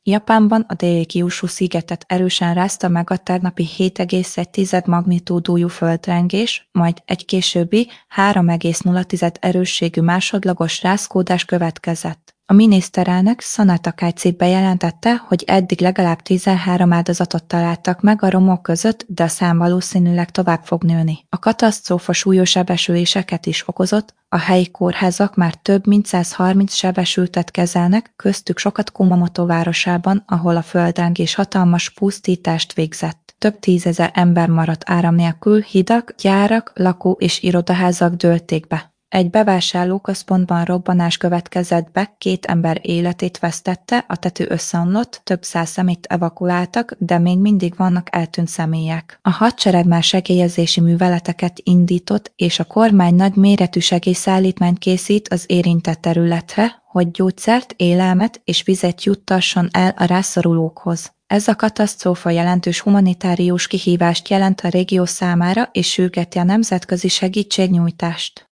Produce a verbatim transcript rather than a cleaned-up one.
Japánban a déli Kyushu szigetet erősen rázta meg a tegnapi hét egész egy magnitúdújú földrengés, majd egy későbbi három egész nulla erősségű másodlagos rázkódás következett. A miniszterelnök Sana Takaichi bejelentette, hogy eddig legalább tizenhárom áldozatot találtak meg a romok között, de a szám valószínűleg tovább fog nőni. A katasztrófa súlyos sebesüléseket is okozott, a helyi kórházak már több mint százharminc sebesültet kezelnek, köztük sokat Kumamoto városában, ahol a földrengés hatalmas pusztítást végzett. Több tízezer ember maradt áram nélkül, hidak, gyárak, lakó- és irodaházak dőlték be. Egy bevásárlóközpontban robbanás következett be, két ember életét vesztette, a tető összeomlott, több száz személyt evakuáltak, de még mindig vannak eltűnt személyek. A hadsereg már segélyezési műveleteket indított, és a kormány nagy méretű segélyszállítmányt készít az érintett területre, hogy gyógyszert, élelmet és vizet juttasson el a rászorulókhoz. Ez a katasztrófa jelentős humanitárius kihívást jelent a régió számára és sürgeti a nemzetközi segítségnyújtást.